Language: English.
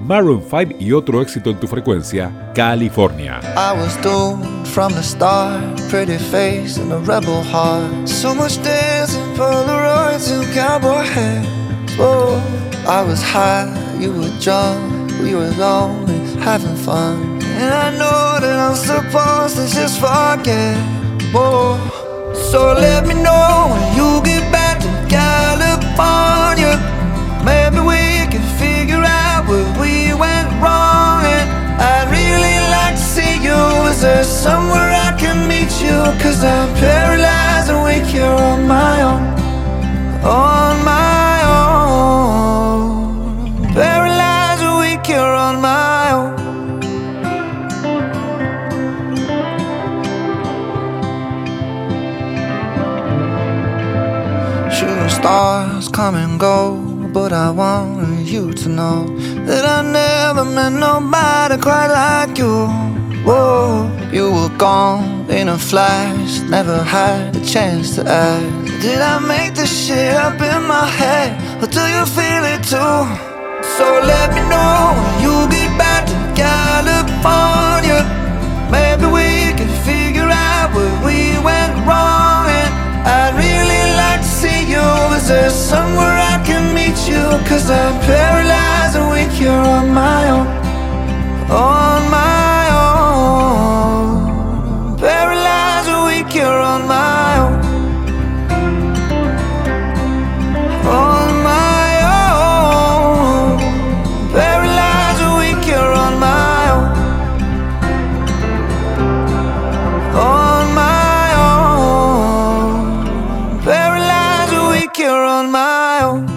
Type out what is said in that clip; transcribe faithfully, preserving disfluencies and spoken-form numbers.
Maroon five y otro éxito en tu frecuencia, California. I was doomed from the start, pretty face and a rebel heart. So much dancing, Polaroids and cowboy hats. Whoa, I was high, you were drunk, we were lonely, having fun. And I know that I'm supposed to just forget. Whoa, so let me know when you get back to California. Maybe we can figure out where we went wrong. And I'd really like to see you. Is there somewhere I can meet you? Cause I'm paralyzed and weak here on my own. On my own. Paralyzed and weak here on my own. Shooting stars come and go, but I want you to know that I never met nobody quite like you. Whoa, you were gone in a flash, never had a chance to ask. Did I make this shit up in my head, or do you feel it too? So let me know when you get back to California. Maybe we can figure out where we went wrong. And I'd really like to see you. Is there somewhere I can meet you? Cause I'm paralyzed and weak here on my own. On my own. Paralyzed and weak here on my own. On my own. Paralyzed and weak here on my own. On my own. Paralyzed and weak here on my own.